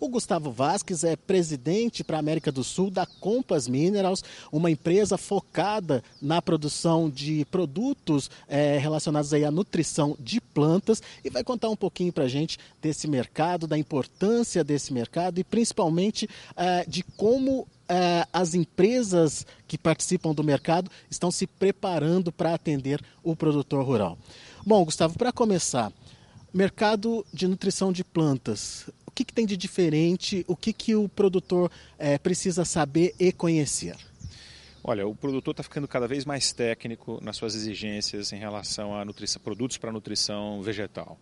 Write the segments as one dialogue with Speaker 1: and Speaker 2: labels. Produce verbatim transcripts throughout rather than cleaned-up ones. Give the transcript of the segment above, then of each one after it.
Speaker 1: O Gustavo Vasques é presidente para a América do Sul da Compass Minerals, uma empresa focada na produção de produtos é, relacionados aí à nutrição de plantas, e vai contar um pouquinho para a gente desse mercado, da importância desse mercado e principalmente é, de como é, as empresas que participam do mercado estão se preparando para atender o produtor rural. Bom, Gustavo, para começar, mercado de nutrição de plantas, o que, que tem de diferente, o que, que o produtor é, precisa saber e conhecer?
Speaker 2: Olha, o produtor está ficando cada vez mais técnico nas suas exigências em relação a nutrição, produtos para nutrição vegetal.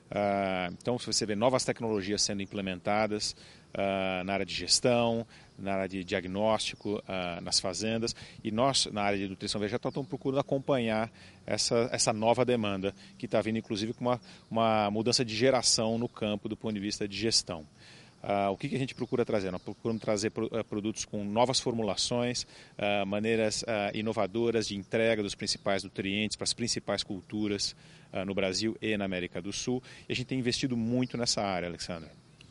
Speaker 2: Uh, então, se você vê novas tecnologias sendo implementadas uh, na área de gestão, na área de diagnóstico, uh, nas fazendas, e nós, na área de nutrição vegetal, estamos procurando acompanhar essa, essa nova demanda, que está vindo, inclusive, com uma, uma mudança de geração no campo do ponto de vista de gestão. Uh, o que, que a gente procura trazer? Nós procuramos trazer pro, uh, produtos com novas formulações, uh, maneiras uh, inovadoras de entrega dos principais nutrientes para as principais culturas uh, no Brasil e na América do Sul. E a gente tem investido muito nessa área, Alexandre.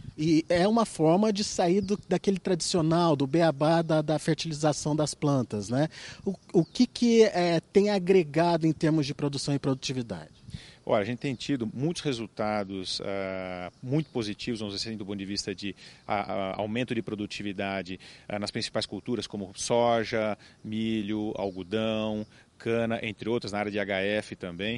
Speaker 1: E é uma forma de sair do, daquele tradicional, do beabá da, da fertilização das plantas, né? O, o que, que é, tem agregado em termos de produção e produtividade?
Speaker 2: Olha, a gente tem tido muitos resultados uh, muito positivos, vamos dizer assim, do ponto de vista de uh, uh, aumento de produtividade uh, nas principais culturas, como soja, milho, algodão, cana, entre outras, na área de H F também.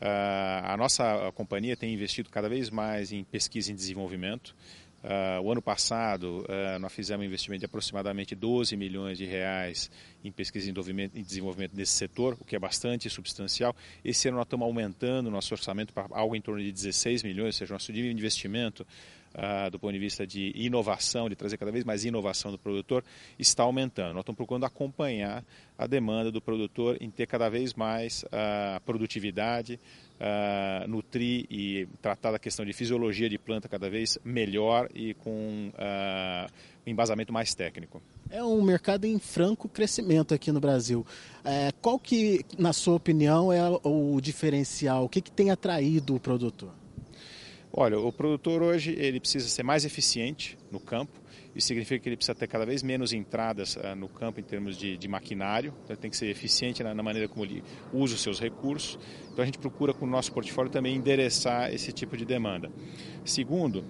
Speaker 2: Uh, a nossa companhia tem investido cada vez mais em pesquisa e desenvolvimento. Uh, o ano passado, uh, nós fizemos um investimento de aproximadamente doze milhões de reais em pesquisa e desenvolvimento, em desenvolvimento desse setor, o que é bastante substancial. Esse ano nós estamos aumentando o nosso orçamento para algo em torno de dezesseis milhões, ou seja, nosso nível de investimento uh, do ponto de vista de inovação, de trazer cada vez mais inovação do produtor, está aumentando. Nós estamos procurando acompanhar a demanda do produtor em ter cada vez mais uh, produtividade, Uh, nutrir e tratar da questão de fisiologia de planta cada vez melhor e com uh, um embasamento mais técnico.
Speaker 1: É um mercado em franco crescimento aqui no Brasil. É, qual que, na sua opinião, é o diferencial? O que, que tem atraído o produtor?
Speaker 2: Olha, o produtor hoje ele precisa ser mais eficiente no campo. Isso significa que ele precisa ter cada vez menos entradas uh, no campo em termos de, de maquinário. Então, ele tem que ser eficiente na, na maneira como ele usa os seus recursos. Então, a gente procura, com o nosso portfólio, também endereçar esse tipo de demanda. Segundo,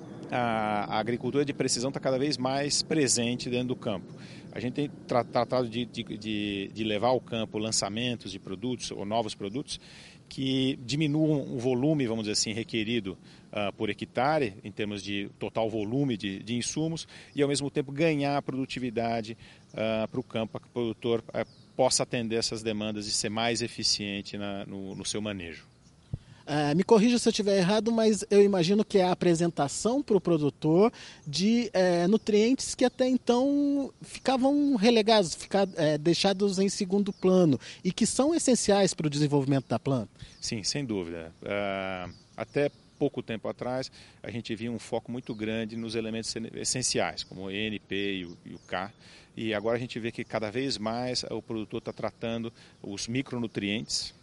Speaker 2: a, a agricultura de precisão está cada vez mais presente dentro do campo. A gente tem tra tratado de, de, de levar ao campo lançamentos de produtos ou novos produtos que diminuam o volume, vamos dizer assim, requerido uh, por hectare, em termos de total volume de, de insumos, e ao mesmo tempo ganhar produtividade uh, para o campo, para que o produtor uh, possa atender essas demandas e ser mais eficiente na, no, no seu manejo.
Speaker 1: Uh, me corrija se eu estiver errado, mas eu imagino que é a apresentação para o produtor de uh, nutrientes que até então ficavam relegados, ficar, uh, deixados em segundo plano e que são essenciais para o desenvolvimento da planta.
Speaker 2: Sim, sem dúvida. Uh, até pouco tempo atrás, a gente via um foco muito grande nos elementos essenciais, como o N, P e o, e o K. E agora a gente vê que cada vez mais o produtor está tratando os micronutrientes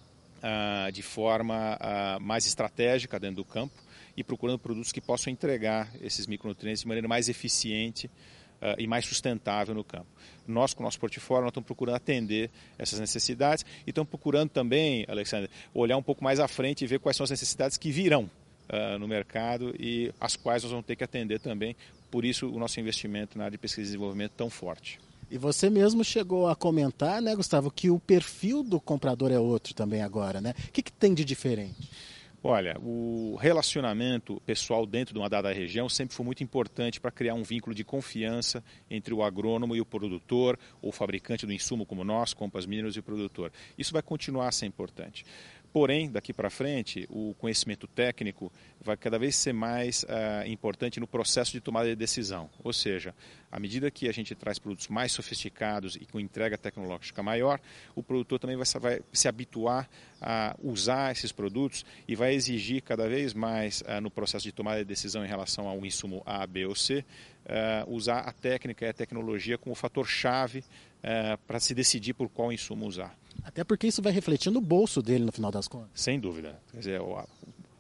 Speaker 2: Uh, de forma uh, mais estratégica dentro do campo e procurando produtos que possam entregar esses micronutrientes de maneira mais eficiente uh, e mais sustentável no campo. Nós, com o nosso portfólio, nós estamos procurando atender essas necessidades e estamos procurando também, Alexandre, olhar um pouco mais à frente e ver quais são as necessidades que virão uh, no mercado e as quais nós vamos ter que atender também. Por isso, o nosso investimento na área de pesquisa e desenvolvimento é tão forte.
Speaker 1: E você mesmo chegou a comentar, né, Gustavo, que o perfil do comprador é outro também agora, né? O que, que tem de diferente?
Speaker 2: Olha, o relacionamento pessoal dentro de uma dada região sempre foi muito importante para criar um vínculo de confiança entre o agrônomo e o produtor, ou o fabricante do insumo como nós, Compass Minerals, e o produtor. Isso vai continuar a ser importante. Porém, daqui para frente, o conhecimento técnico vai cada vez ser mais uh, importante no processo de tomada de decisão. Ou seja, à medida que a gente traz produtos mais sofisticados e com entrega tecnológica maior, o produtor também vai, vai se habituar a usar esses produtos e vai exigir cada vez mais uh, no processo de tomada de decisão em relação ao insumo A, B ou C, uh, usar a técnica e a tecnologia como fator-chave uh, para se decidir por qual insumo usar.
Speaker 1: Até porque isso vai refletir no bolso dele no final das contas.
Speaker 2: Sem dúvida. Quer dizer,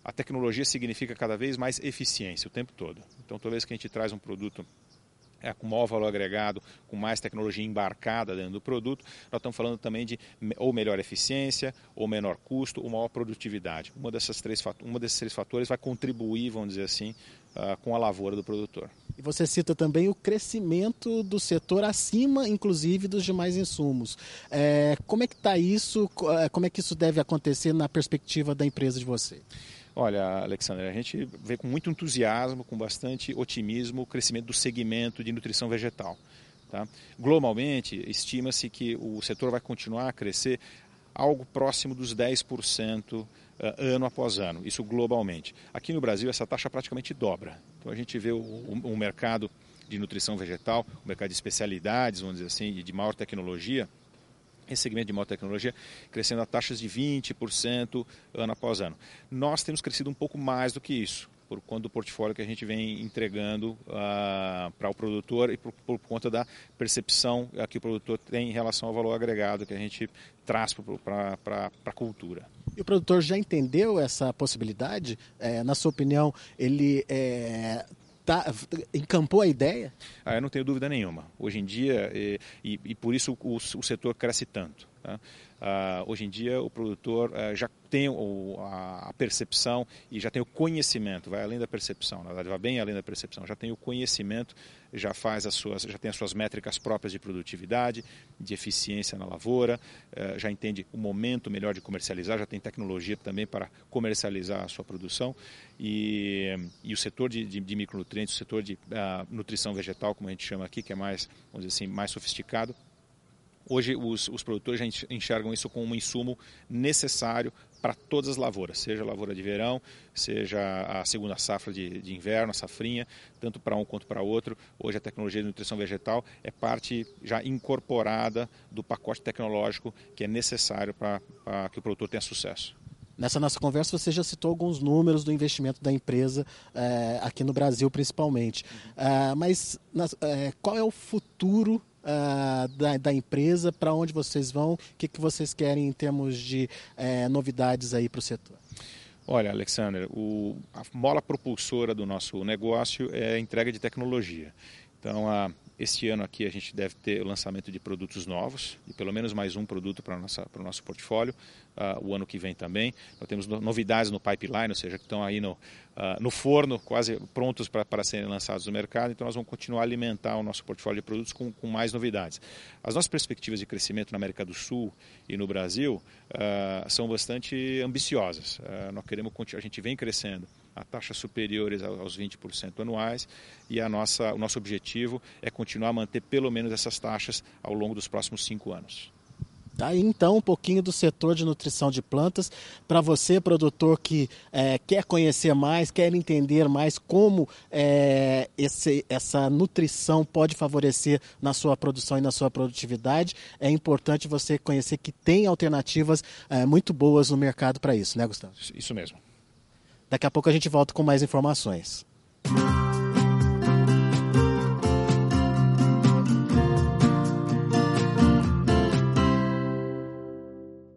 Speaker 2: a tecnologia significa cada vez mais eficiência o tempo todo. Então, toda vez que a gente traz um produto É, com maior valor agregado, com mais tecnologia embarcada dentro do produto, nós estamos falando também de ou melhor eficiência, ou menor custo, ou maior produtividade. Uma dessas três, uma desses três fatores vai contribuir, vamos dizer assim, uh, com a lavoura do produtor.
Speaker 1: E você cita também o crescimento do setor acima, inclusive, dos demais insumos. É, como é que está isso? Como é que isso deve acontecer na perspectiva da empresa de você?
Speaker 2: Olha, Alexandre, a gente vê com muito entusiasmo, com bastante otimismo, o crescimento do segmento de nutrição vegetal. Tá? Globalmente, estima-se que o setor vai continuar a crescer algo próximo dos dez por cento ano após ano, isso globalmente. Aqui no Brasil, essa taxa praticamente dobra. Então, a gente vê o, o, o mercado de nutrição vegetal, o mercado de especialidades, vamos dizer assim, de maior tecnologia, esse segmento de maior tecnologia crescendo a taxas de vinte por cento ano após ano. Nós temos crescido um pouco mais do que isso, por conta do portfólio que a gente vem entregando uh, para o produtor e por, por conta da percepção uh, que o produtor tem em relação ao valor agregado que a gente traz para a cultura.
Speaker 1: E o produtor já entendeu essa possibilidade? É, na sua opinião, ele... É... Tá, encampou a ideia?
Speaker 2: Ah, eu não tenho dúvida nenhuma. Hoje em dia, e, e, e por isso o, o setor cresce tanto. Tá? Ah, hoje em dia, o produtor ah, já tem o, a, a percepção e já tem o conhecimento, vai além da percepção, na verdade, vai bem além da percepção, já tem o conhecimento, já faz as suas, já tem as suas métricas próprias de produtividade, de eficiência na lavoura, ah, já entende o momento melhor de comercializar, já tem tecnologia também para comercializar a sua produção e, e o setor de, de, de micronutrientes, o setor de uh, nutrição vegetal, como a gente chama aqui, que é mais, vamos dizer assim, mais sofisticado. Hoje os, os produtores já enxergam isso como um insumo necessário para todas as lavouras, seja a lavoura de verão, seja a segunda safra de, de inverno, a safrinha, tanto para um quanto para outro. Hoje a tecnologia de nutrição vegetal é parte já incorporada do pacote tecnológico que é necessário para, para que o produtor tenha sucesso.
Speaker 1: Nessa nossa conversa você já citou alguns números do investimento da empresa, é, aqui no Brasil principalmente. Uhum. Uh, mas é, qual é o futuro uh, da, da empresa, para onde vocês vão, o que, que vocês querem em termos de é, novidades aí para o setor?
Speaker 2: Olha, Alexander, o, a mola propulsora do nosso negócio é a entrega de tecnologia. Então, a Este ano aqui a gente deve ter o lançamento de produtos novos, e pelo menos mais um produto para, nossa, para o nosso portfólio, uh, o ano que vem também. Nós temos novidades no pipeline, ou seja, que estão aí no, uh, no forno, quase prontos para, para serem lançados no mercado, então nós vamos continuar a alimentar o nosso portfólio de produtos com, com mais novidades. As nossas perspectivas de crescimento na América do Sul e no Brasil uh, são bastante ambiciosas. Uh, nós queremos, a gente vem crescendo a taxas superiores aos vinte por cento anuais e a nossa, o nosso objetivo é continuar a manter pelo menos essas taxas ao longo dos próximos cinco anos.
Speaker 1: Tá aí então um pouquinho do setor de nutrição de plantas. Para você, produtor, que é, quer conhecer mais, quer entender mais como é, esse, essa nutrição pode favorecer na sua produção e na sua produtividade, é importante você conhecer que tem alternativas é, muito boas no mercado para isso, né, Gustavo?
Speaker 2: Isso mesmo.
Speaker 1: Daqui a pouco a gente volta com mais informações.